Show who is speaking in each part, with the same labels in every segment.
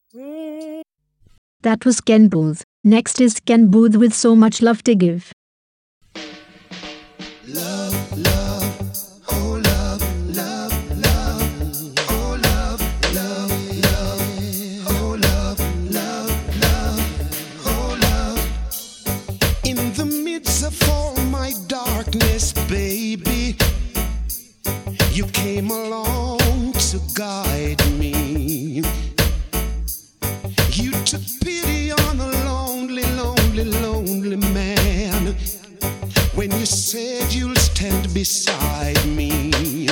Speaker 1: That was Ken Booth. Next is Ken Booth with So Much Love to Give.
Speaker 2: Love, love, oh love, love, love, oh love, love, love, oh love, love, love, oh love. In the midst of all my darkness, baby, you came along to guide me. You took pity on a lonely, lonely, lonely man when you said you'll stand beside me.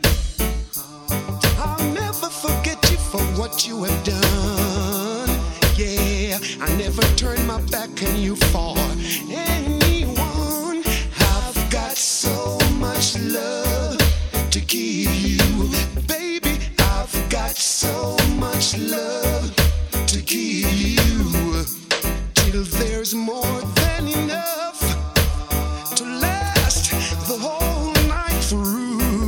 Speaker 2: I'll never forget you for what you have done. Yeah, I never turned my back on you for anyone. I've got so much love to give you, baby. I've got so much love to give you, till there's more than enough to last the whole night through.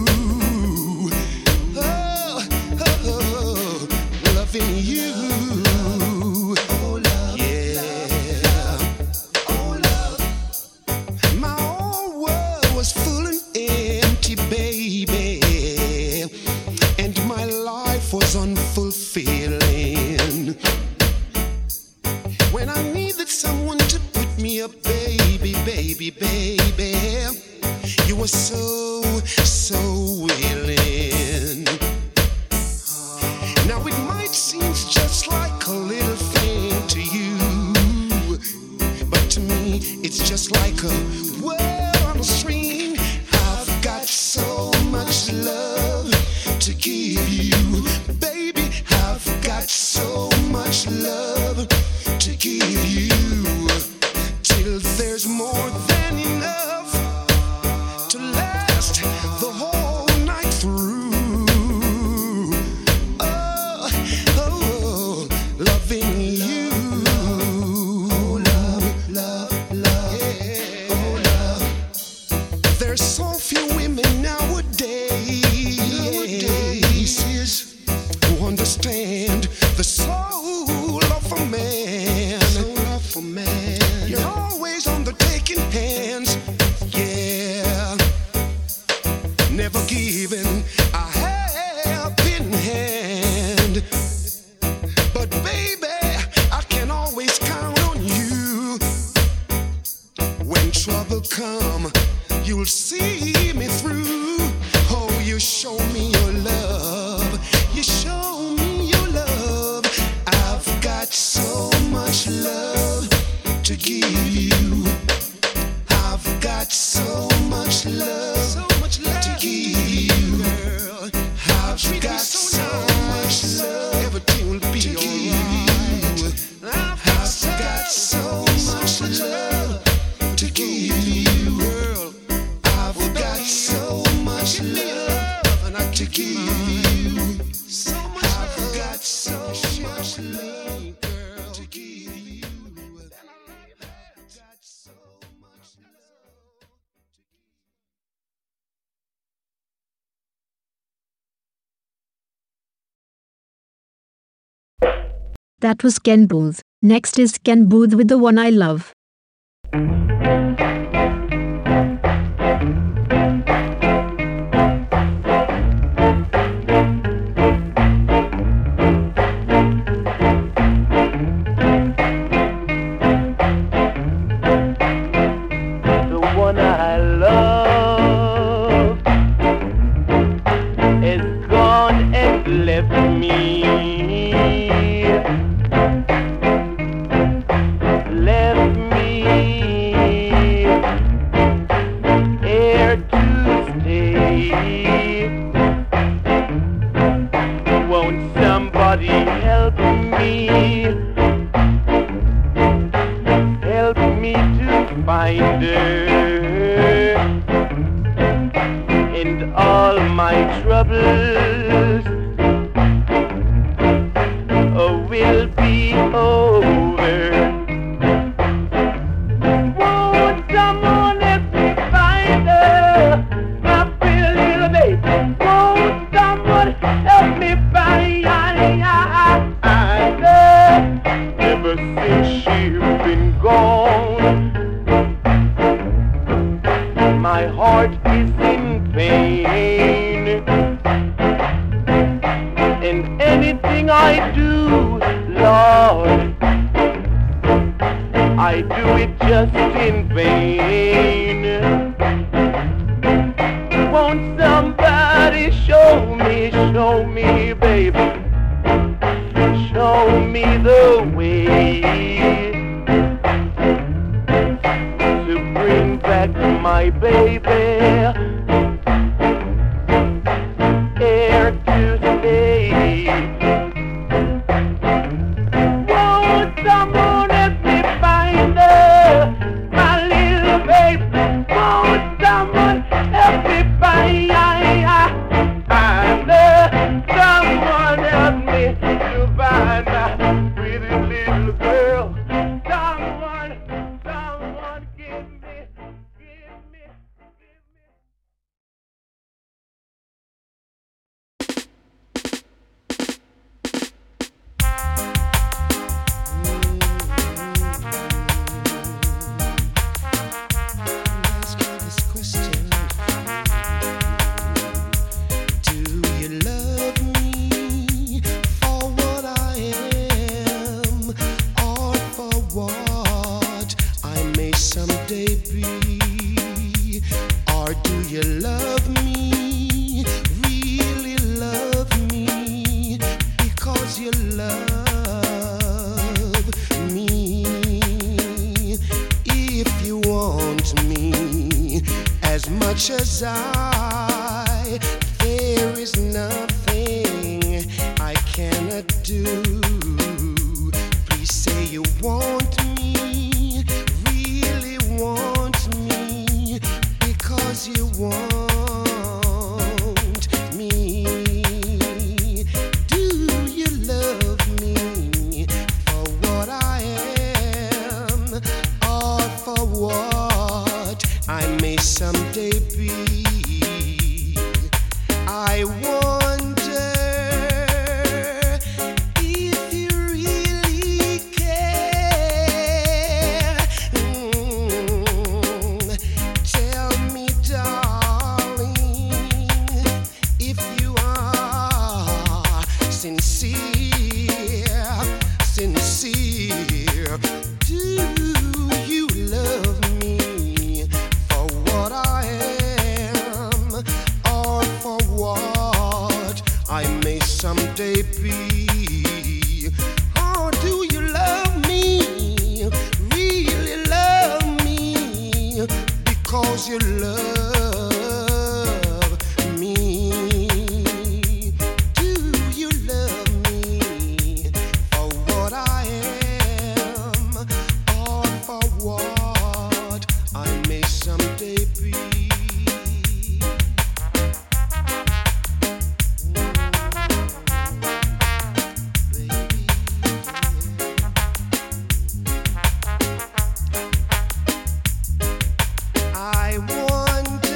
Speaker 2: Oh, oh, oh, loving you. Oh, love, yeah. Oh, love. My whole world was full and empty, baby, and my life was unfulfilling. When I needed someone to put me up, baby, baby, baby, you were so, so willing. Now it might seem just like a little thing to you, but to me it's just like a word on a string. I've got so much love to give you, baby. I've got so much love to give you, till there's more than enough to last the whole night through. Oh, oh, loving you. Oh, love, love, love, yeah. Oh, love. There's so few women nowadays who understand the soul of a man. Soul of a man. You're always on the taking hands, yeah. Never giving a helping hand. But baby, I can always count on you. When trouble come, you'll see me through. Oh, you show me your love. You show me your love. I've got so much love to give you. I've got so much love to give you, girl. I've got so much love. Everything will be alright. I've got so much love to give you, girl. I've got so much love to give you. I've got so much love, girl, to give you. I've got so much love.
Speaker 1: That was Ken Booth. Next is Ken Booth with The One I Love.
Speaker 3: The one I love is gone and left me. Left me here to stay. Won't somebody help me? Help me to find her. And all my troubles will be over. Won't someone help me find her? My pretty little baby. Won't someone help me find her? show me, baby, show me the way to bring back my baby here to stay. Won't someone help me find her, my little baby? Won't someone help me find her? Someone help me to find my pretty little girl. Someone give me.
Speaker 2: Ask you this question. Do you love me for what I am, or for what I may someday be? Or do you love me, really love me, because you love me? If you want me as much as there is nothing I cannot do. Please say you want me, really want me, because you want me. Do you love me for what I am, or for what I may someday be? I wonder if you really care. Tell me, darling, if you are sincere. Do you love me for what I am, or for what I may someday be? Or do you love me, really love me, because you love me? Do you love me for what I am, or for what I may someday be? I wonder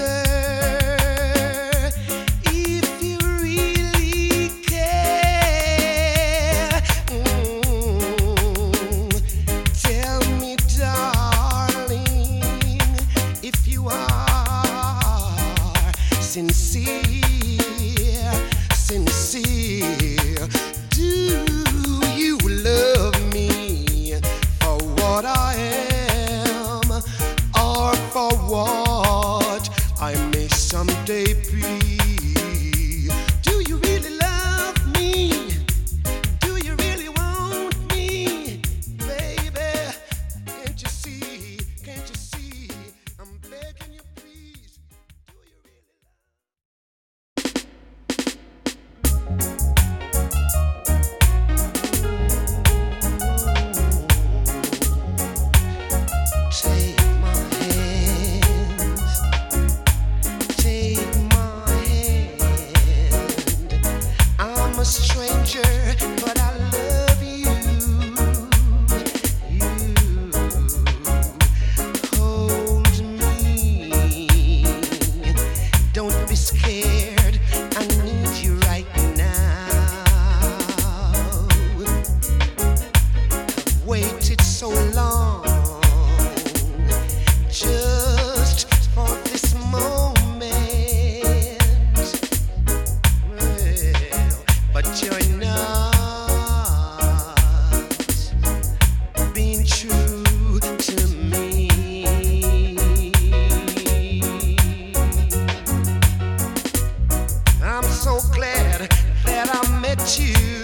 Speaker 2: glad that I met you.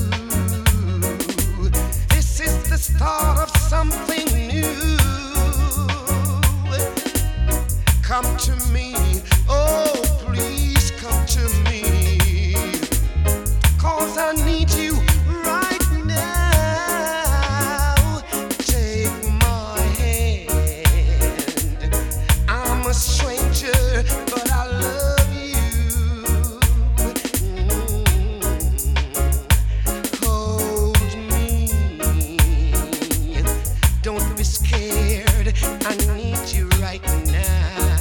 Speaker 2: This is the start of something new. Come to me, oh please come to me, 'cause I need you right now. Take my hand. I'm a stranger, but I love you. Hold me. Don't be scared. I need you right now.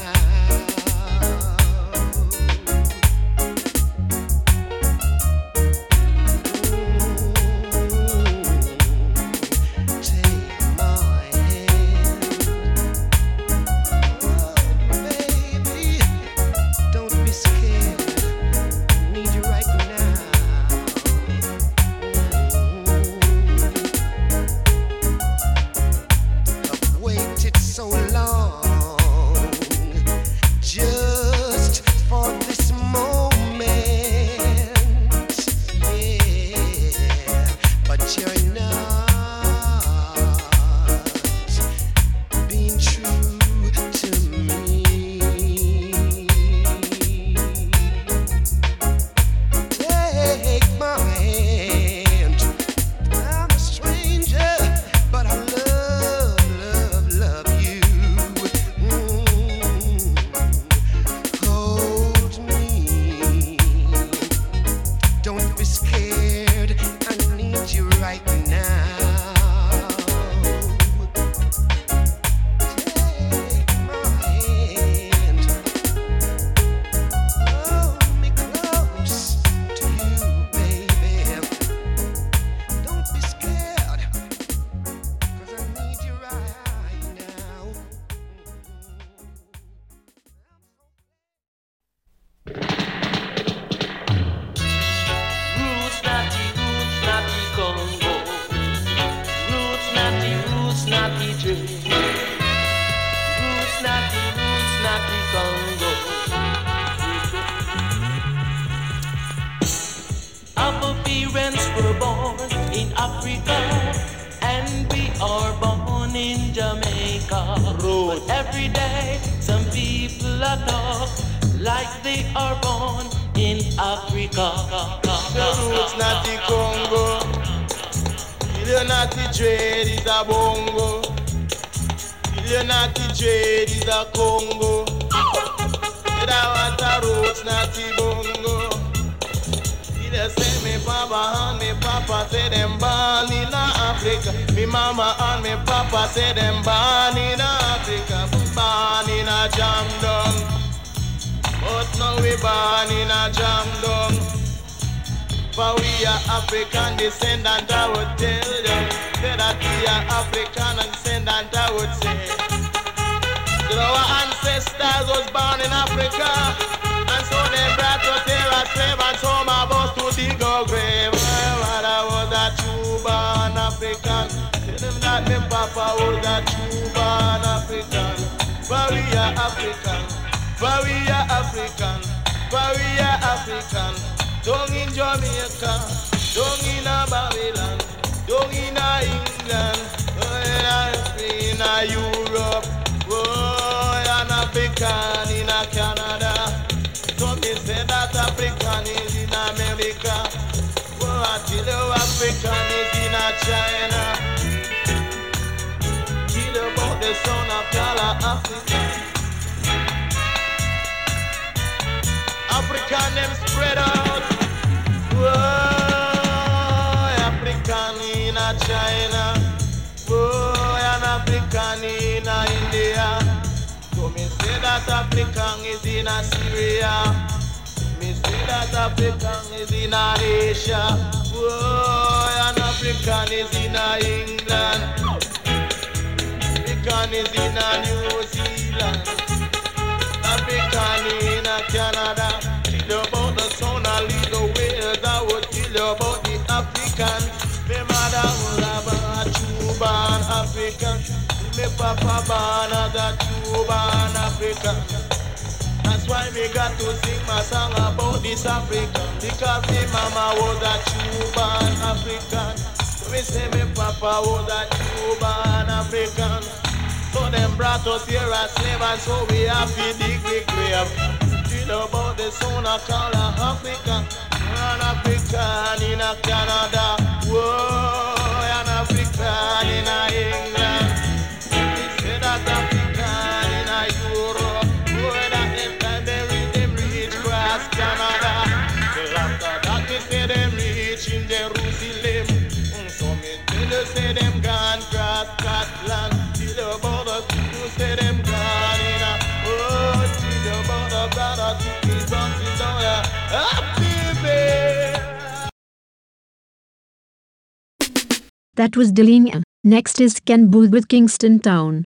Speaker 4: African descendant, I would tell them that we are African descendant, I would say that our ancestors was born in Africa, and so they brought us here as slave and so my boss to dig our grave. But I was a true born African. Tell them that my papa was a true born African. But we are African, but we are African, but we are African. Down in Jamaica, down in a Babylon, down in a England, in a Europe, an African in a Canada. So me say that African is in America. I tell you African is in a China. Tell you about the son of Kala Africa. African them spread out. African in a China, an African in a India. So me say that African is in a Syria. Me say that African is in a Asia. An African is in a England. African is in a New Zealand. African in a Canada. Tell you about the son of Little Wales. I would tell you about the African. My mother was a true born African. My papa born as a true born African. That's why me got to sing my song about this African, because me mama was a Cuban African. Me say me papa was a Cuban African. So them brought us here as slaves, and so we have to dig the grave. Till about the son I call a African. An African in a Canada, whoa, an African in a England. We say that African in a Europe, whoa, that them time they reach across Canada. Till after that we say them reach in Jerusalem. So me tell you say them gone cross Scotland. Till about the people say them gone in a, oh, till about the brother to be something down there.
Speaker 1: That was Delenia. Next is Ken Booth with Kingston Town.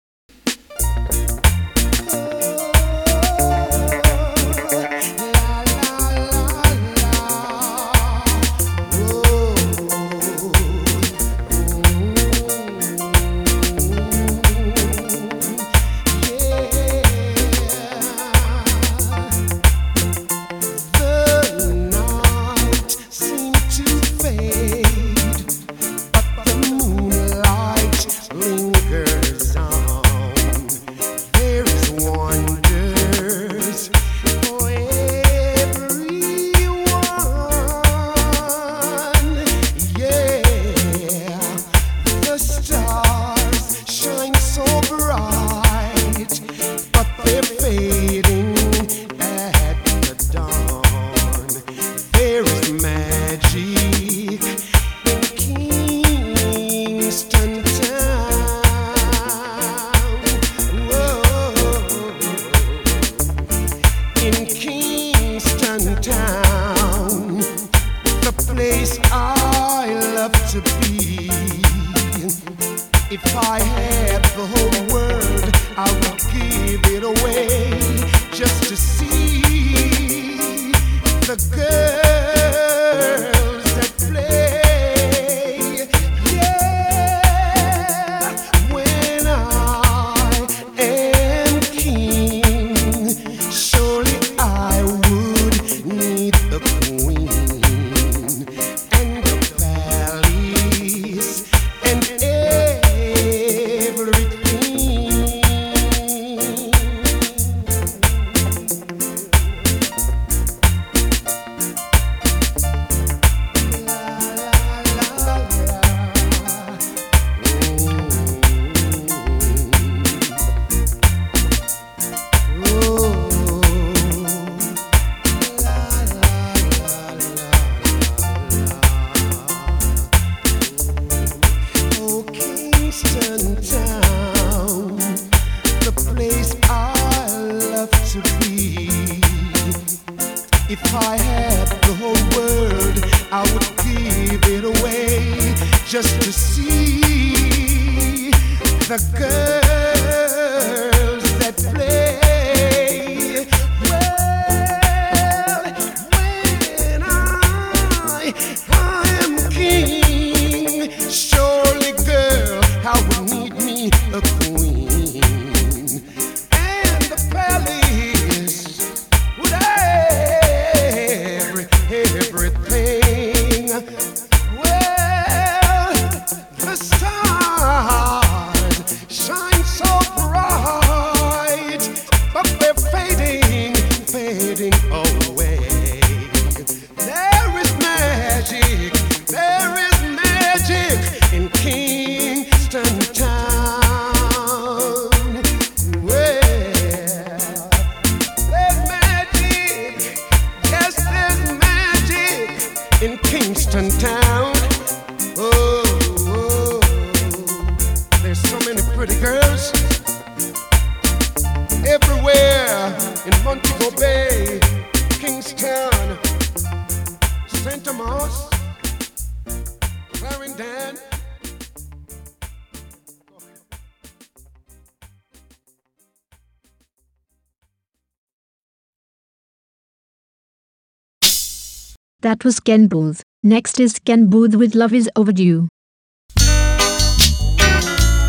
Speaker 1: That was Ken Booth. Next is Ken Booth with Love Is Overdue.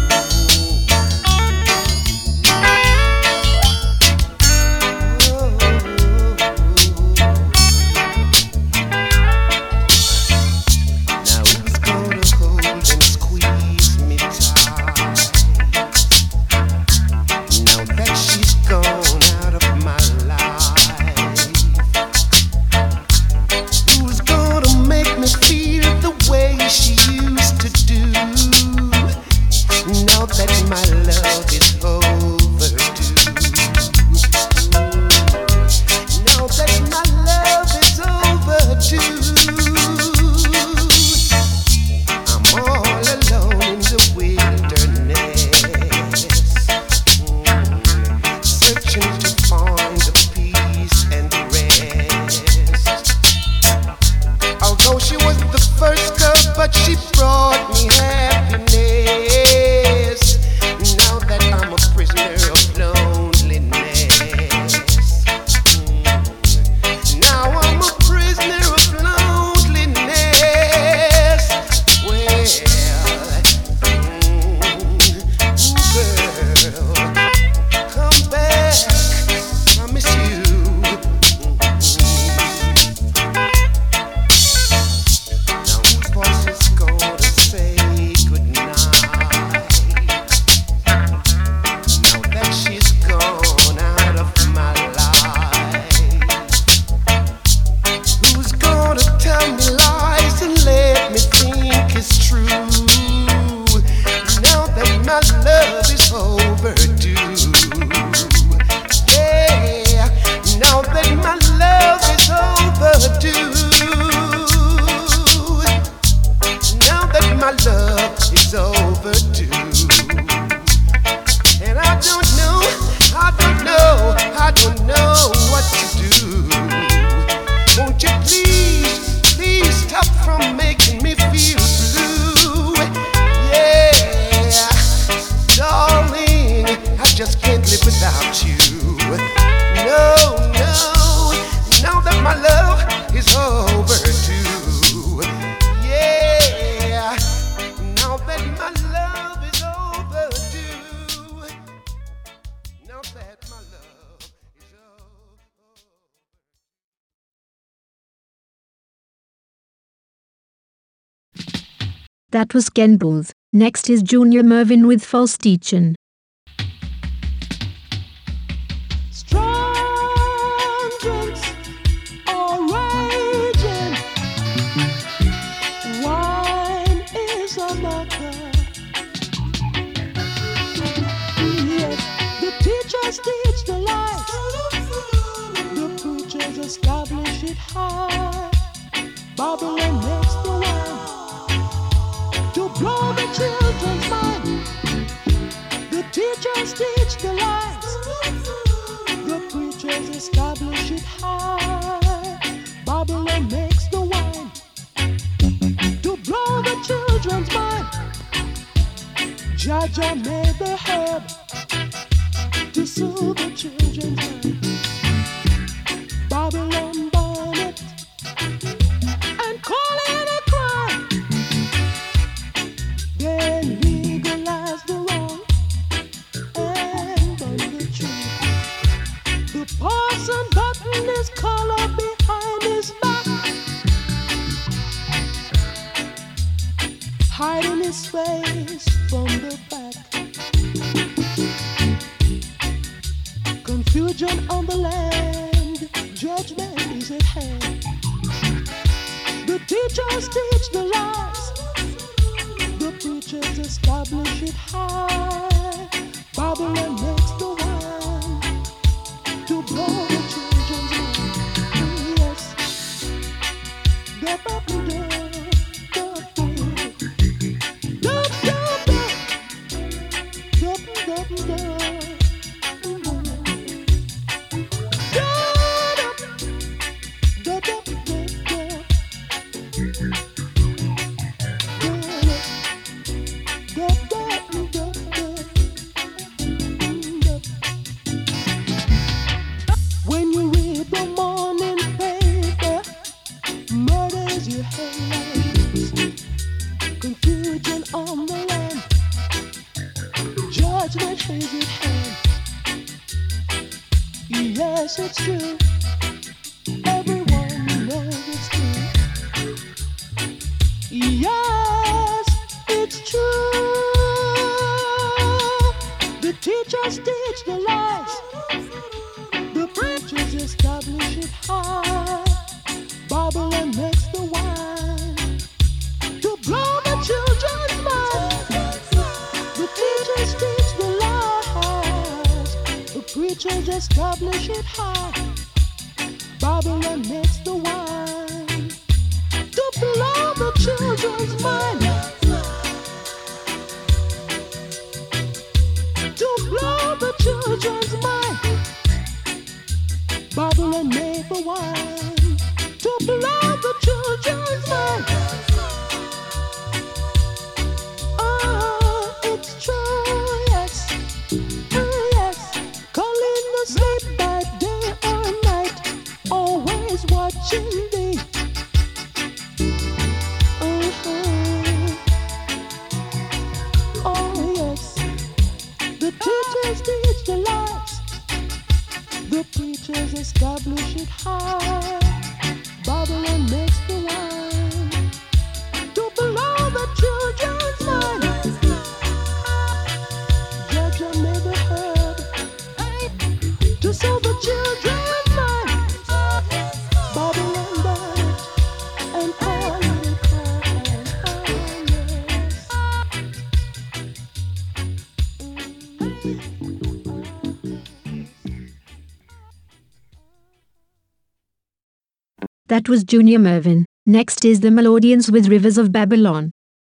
Speaker 2: Oh.
Speaker 1: That was Ken Booth. Next is Junior Mervin with False Teaching.
Speaker 5: Strong drinks are raging. Wine is a mother. Yes, the teachers teach the lies. The preachers establish it high. Babylon makes the wine to blow the children's mind. The teachers teach the lies. The preachers establish it high. Babylon makes the wine to blow the children's mind. Jaja made the herb to soothe the children's mind. Babylon burn it and call it a crime. They legalize the wrong and burn the truth. The parson button his collar behind his back, hiding his face from the back. Confusion on the land, judgment is at hand. The teachers teach the lies. The preachers establish it high. Babylon makes the wine to blow the children's mind. Yes. When you read the morning paper, murders your headlines, confusion on the land, judgment is at hand. Yes, it's true. Everyone knows it's true. Yes, it's true. The teachers teach the lies. The preachers establish it high. Babylon makes the wine to blow the children's mind. The teachers teach the lies. The preachers establish it high. Babylon makes the wine to blow the children's mind. To blow the children's mind. Babylon made the wine to blow the children's mind. Oh, it's true, yes, oh, yes. Calling the sleep by day or night, always watching thee. Oh, yes. The teachers teach the lies. The preachers establish it high. Babylon makes the wine to blow the children's mind. Jaja made the herb to soothe the children's mind. Babylon burned it and all it cried.
Speaker 1: That was Junior Mervin. Next is the Melodians with Rivers of Babylon.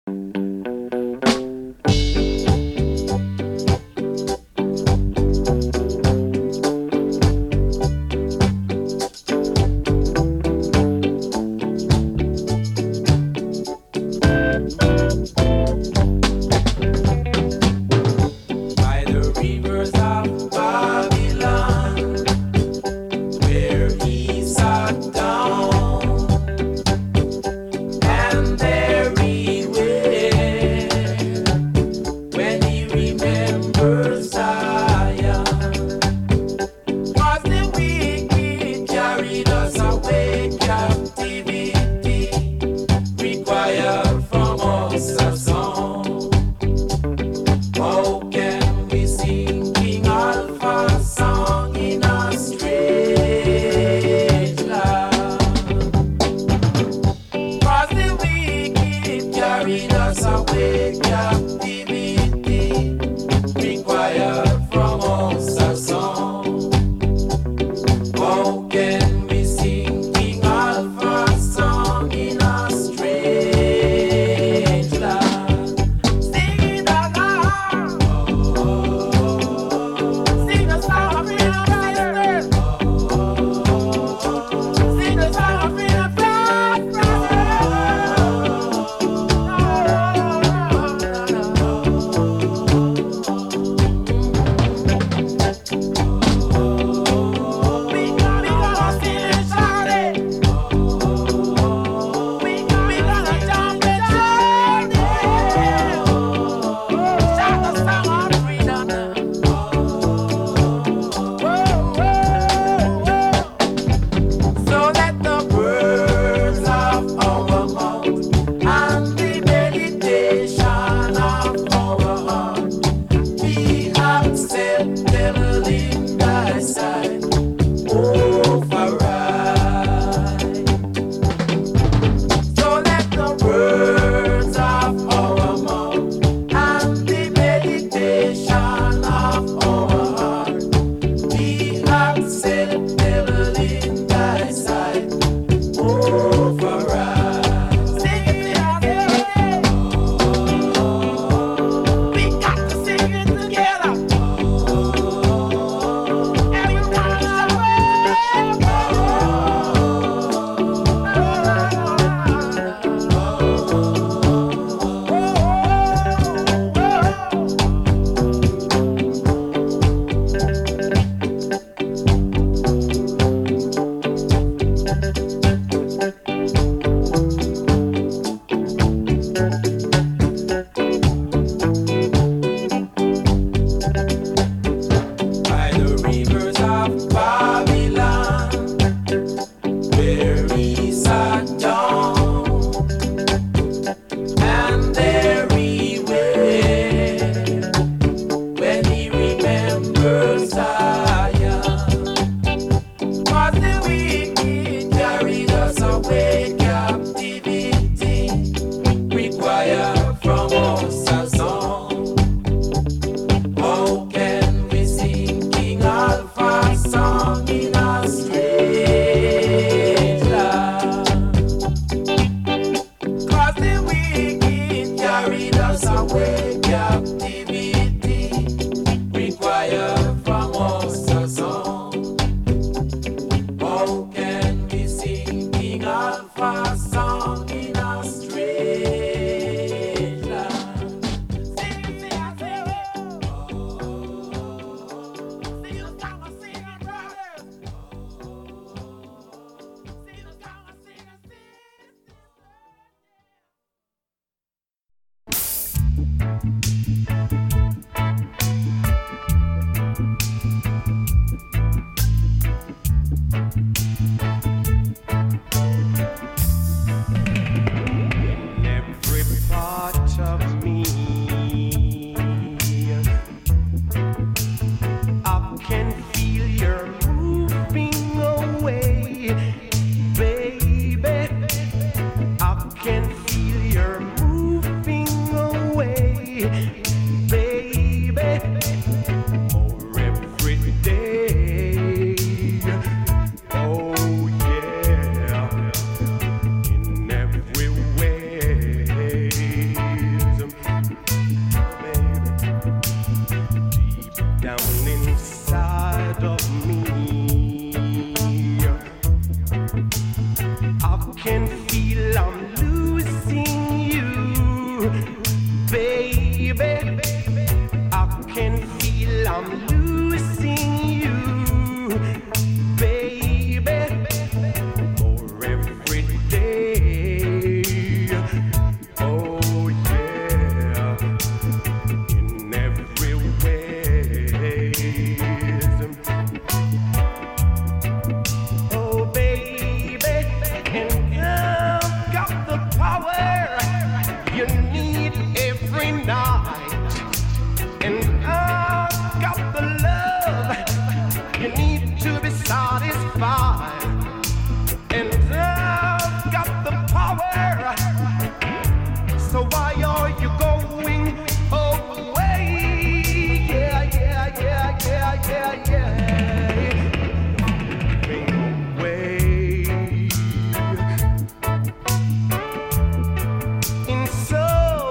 Speaker 6: By the rivers of Babylon, where he sat down, and there he will one fast song in a strange land. Sing, sing, I say, oh. Sing the song, I sing, I brothers. Sing the song, I sing, I sing.
Speaker 7: Every part of me, I can feel you're moving away, baby. I can feel you're moving away, baby. More every day. Oh yeah. In every way, baby, deep down inside of me, I can feel I'm losing you, baby. I can feel I'm losing you, baby. More every day. Oh yeah. In every way. Oh baby, and I've got the power you need every night, and I've got the love you need to be satisfied. And I've got the power. So why are you going away? Yeah, yeah, yeah, yeah, yeah, yeah. Going away. In so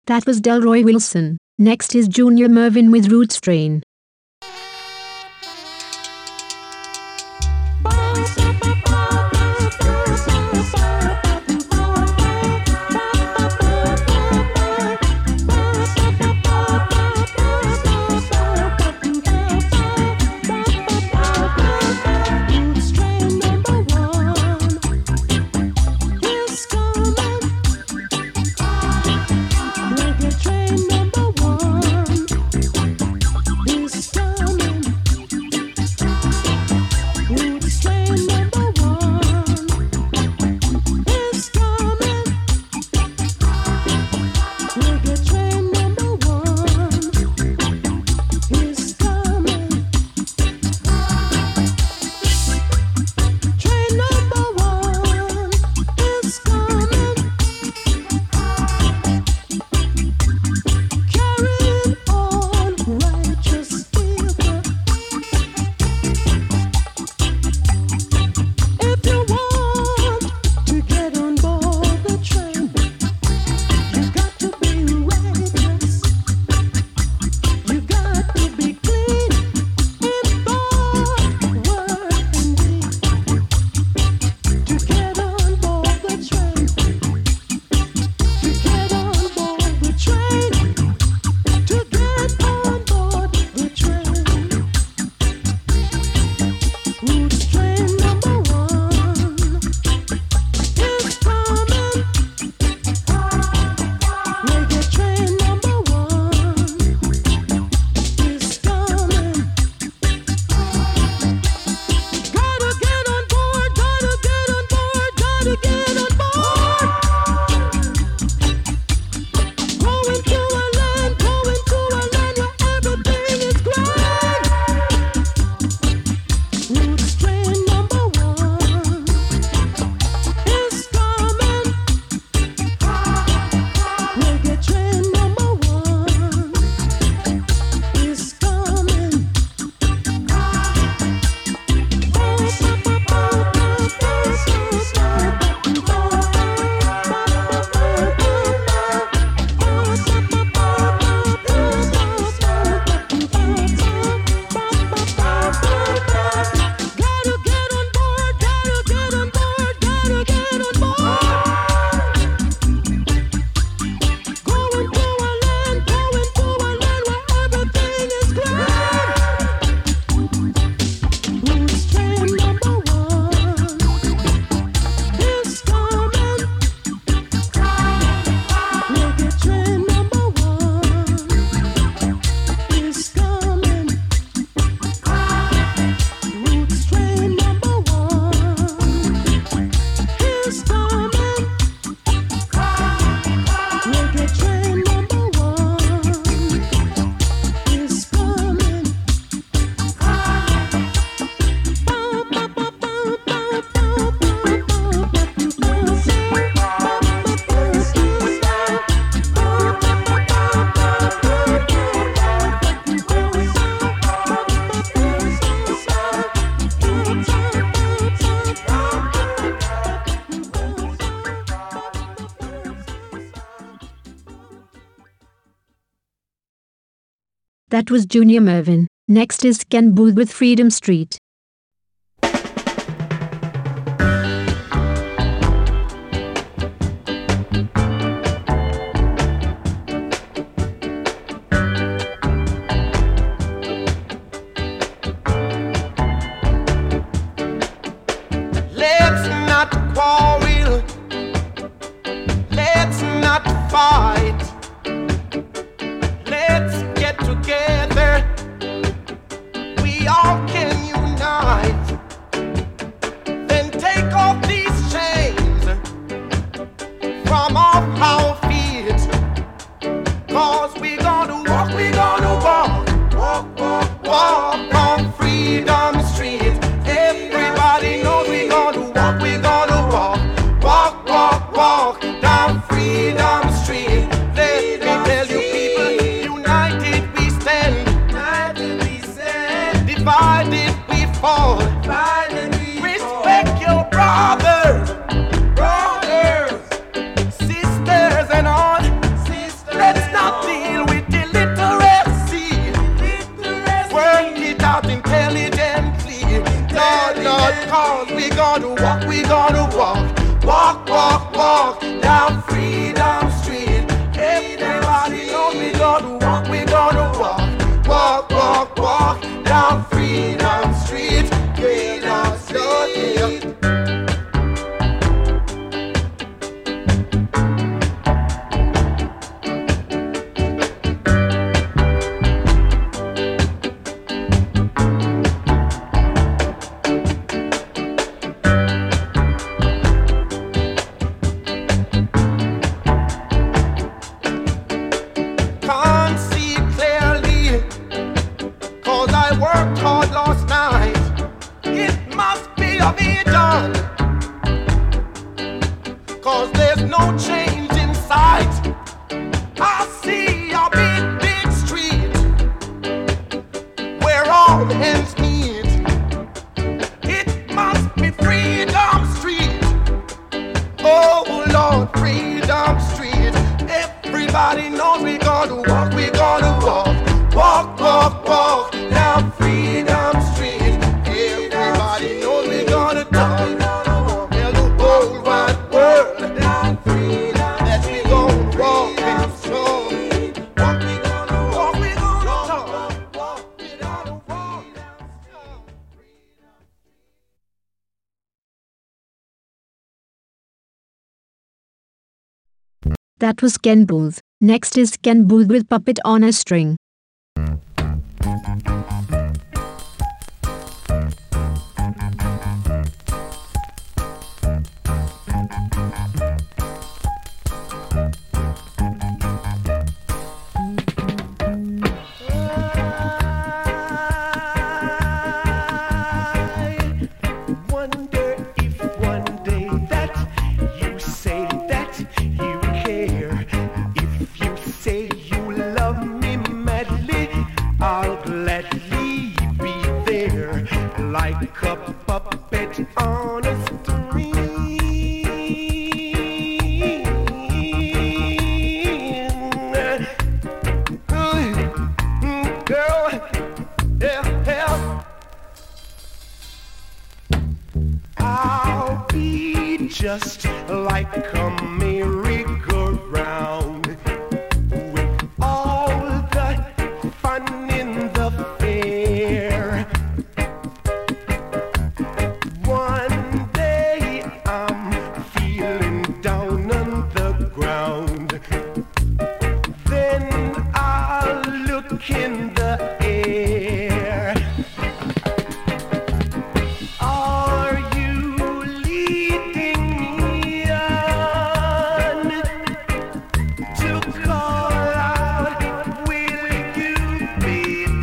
Speaker 1: That was Delroy Wilson. Next is Junior Mervin with Root Strain. That was Junior Mervin. Next is Ken Booth with Freedom Street.
Speaker 4: Let's not quarrel. Let's not fight. Let's get together. We all can unite. Then take off these chains from off our feet. 'Cause we're gonna walk, walk on Freedom Street. Everybody knows we're gonna walk down Freedom Street.
Speaker 8: 'cause we gonna walk, walk, walk, walk down Freedom Street. Everybody knows we gonna walk, walk, walk, walk down Freedom Street. Freedom Street.
Speaker 1: That was Ken Booth. Next is Ken Booth with Puppet on a String.
Speaker 8: Just like a merry-go-round, with all the fun in the fair. One day I'm feeling down on the ground, then I'll look in the air. Are you leading to call out, will you be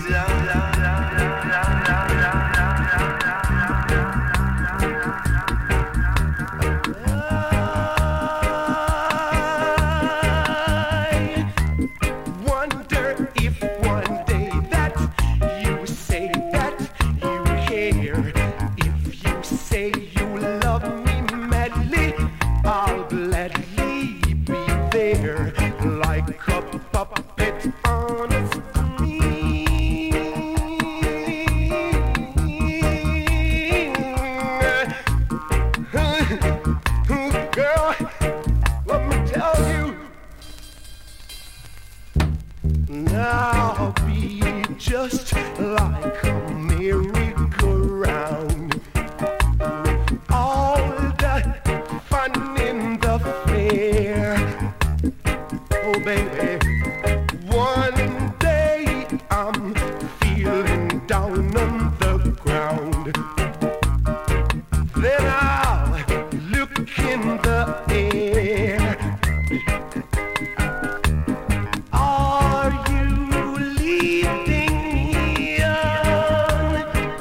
Speaker 8: I wonder if one day that you say that you care, if you say you love me madly, I'll gladly be there like a puppet on a string. Girl, let me tell you, now be just like a merry-go-round, with all the fun in the fair. Oh baby, one day I'm feeling down on the ground, then I'll look in the air. Are you leading me on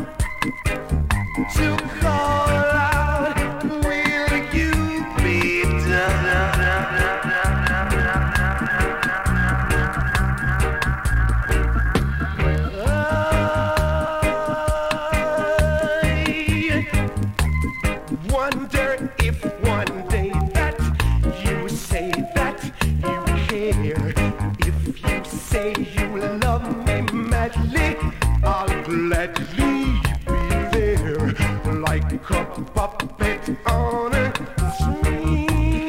Speaker 8: to call out, will you be I wonder if one day that you say that you care, if you say you love me madly, I'll gladly be there like a puppet on a string.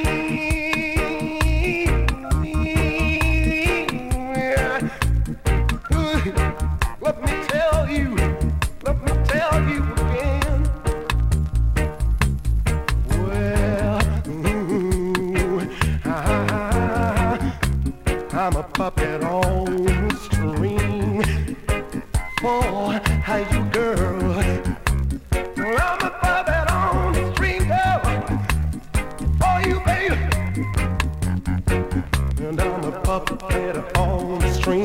Speaker 8: Let me tell you again. Well, I'm a puppet on a string for you, girl. Well, I'm a puppet on a string, girl, for you, baby. And I'm a puppet on a string.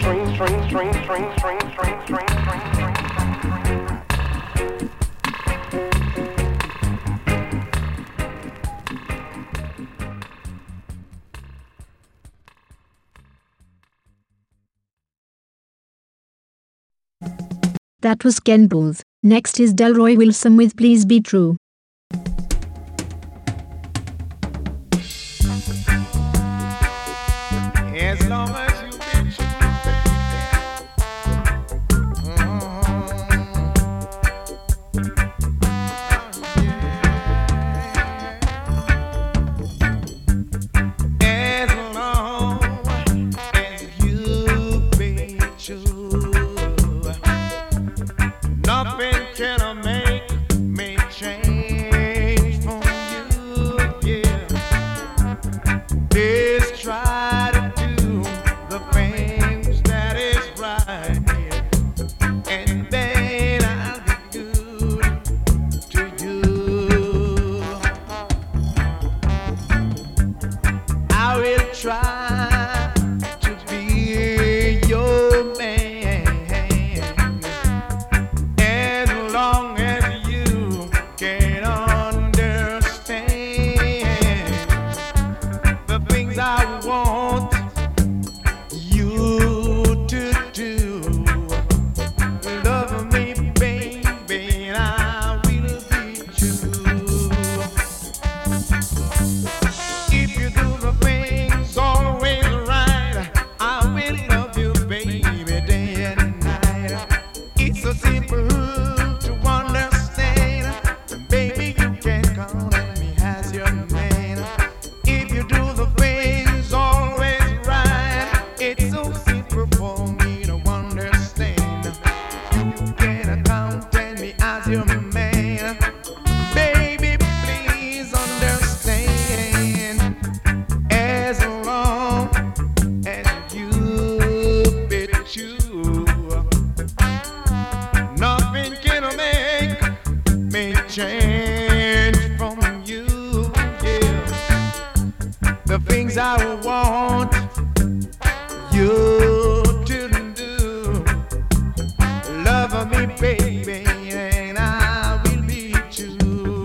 Speaker 1: That was Ken Booth. Next is Delroy Wilson with Please Be True.
Speaker 4: As long as you've been true, as long as you've been true, nothing can make me change from you, yeah. Just try to do the things that is right, and then I'll be good to you. I will try to be your man as long as you can understand the things I want you to do. Love me, baby, and I will be true. If you do the things always right, I will love you, baby, day and night. It's so simple to understand, baby, you can count on me as your man. If you do the things always right, it's so simple for me to understand. You can count on me as your man. Baby, please understand. As long as you be true, nothing can make me change from you, yeah. The things I want you to do. Love me, baby, and I will be true.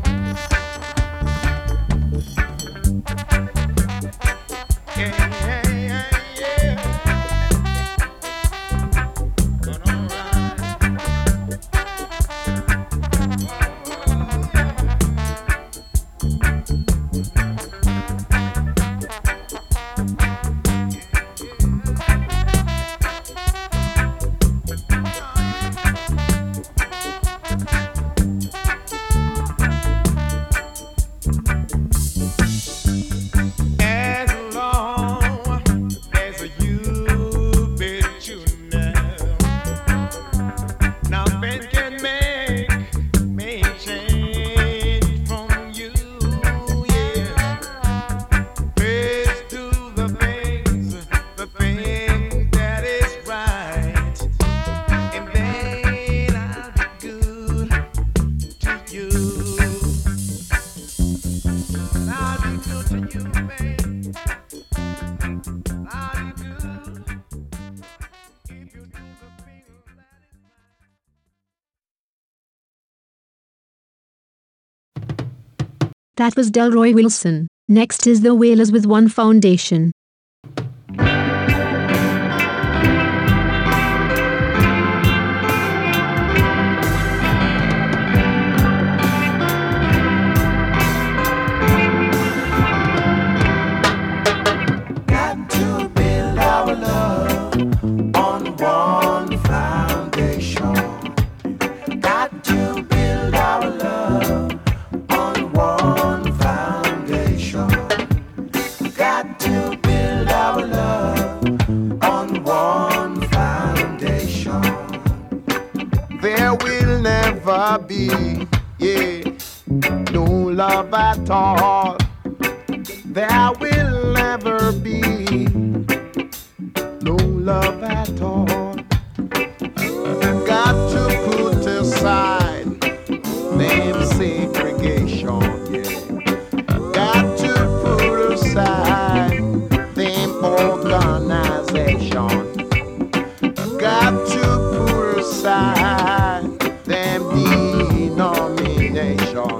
Speaker 4: Yeah, yeah, yeah. But all as long as you be true now, nothing can make me change from you, yeah. Please do the thing that is right, and then I'll be good to you. I'll be good to you, babe. I'll be good if you do the thing that is right.
Speaker 1: That was Delroy Wilson. Next is The Wailers with One Foundation.
Speaker 2: Got to build our love on one foundation. Got to build our love
Speaker 4: love at all. There will never be no love at all. Got to put aside them segregation, yeah. Got to put aside them organization. Got to put aside them denomination.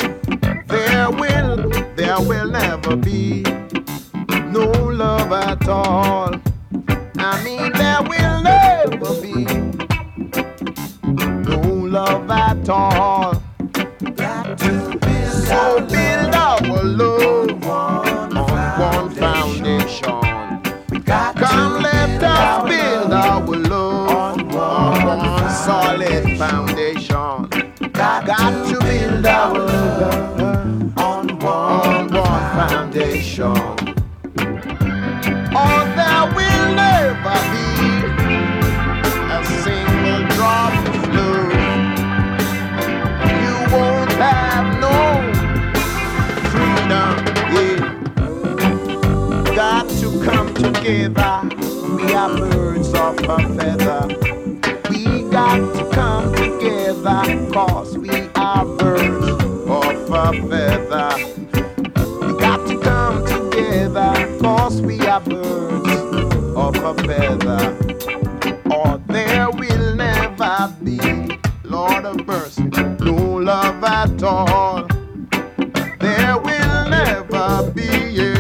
Speaker 4: There will never be no love at all. I mean, there will never be no love at all. So build our love on one foundation. Come, let us build our love on one solid foundation. Got to build our love on one foundation. Or there will never be a single drop of love. You won't have no freedom, yeah. Got to come together. We are birds of a feather. We got to come together, cause we are birds of a feather. We got to come together, cause we are birds of a feather. Or there will never be, Lord of mercy, no love at all. There will never be,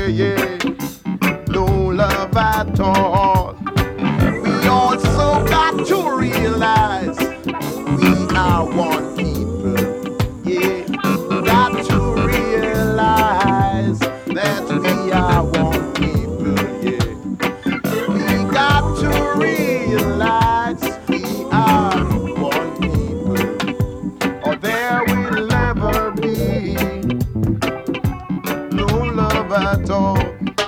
Speaker 4: no love at all. We also got to realize we are one people, yeah. Got to realize that we are one people, yeah. We got to realize we are one people, or there will never be no love at all.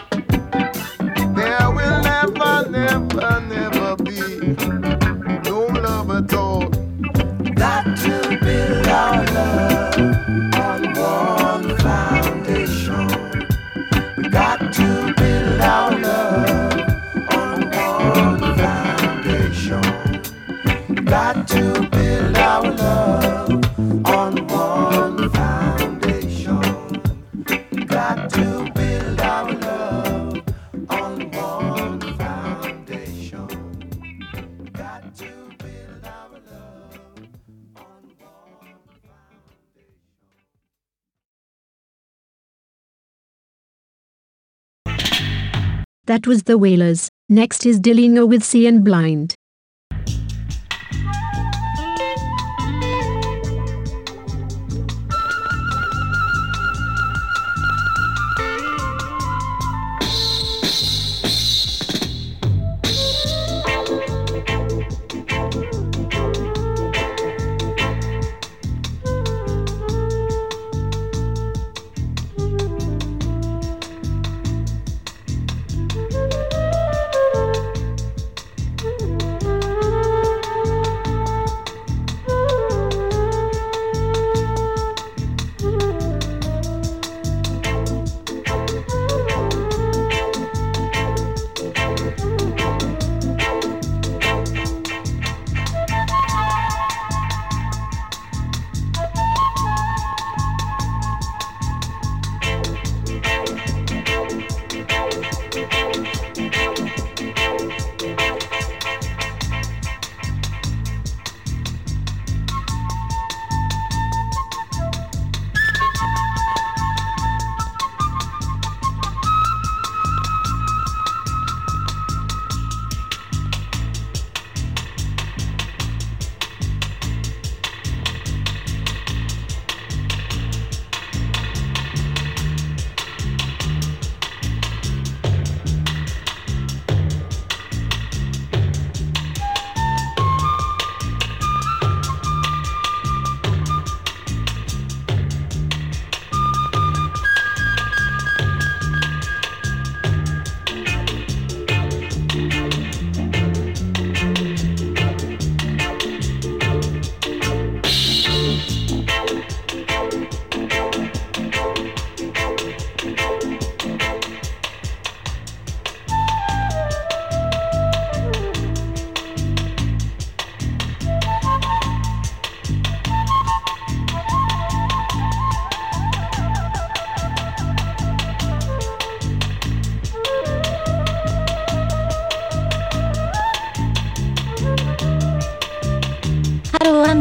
Speaker 4: There will never, never, never be no love at all. Got to build our love on one foundation. We got to build our love on one foundation. Got to build our love on one foundation. Got to build our love on one foundation. Got to build our love on one foundation.
Speaker 1: That was the Wailers. Next is Dillingo with Sea and Blind.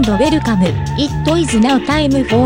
Speaker 9: welcome. It is now time for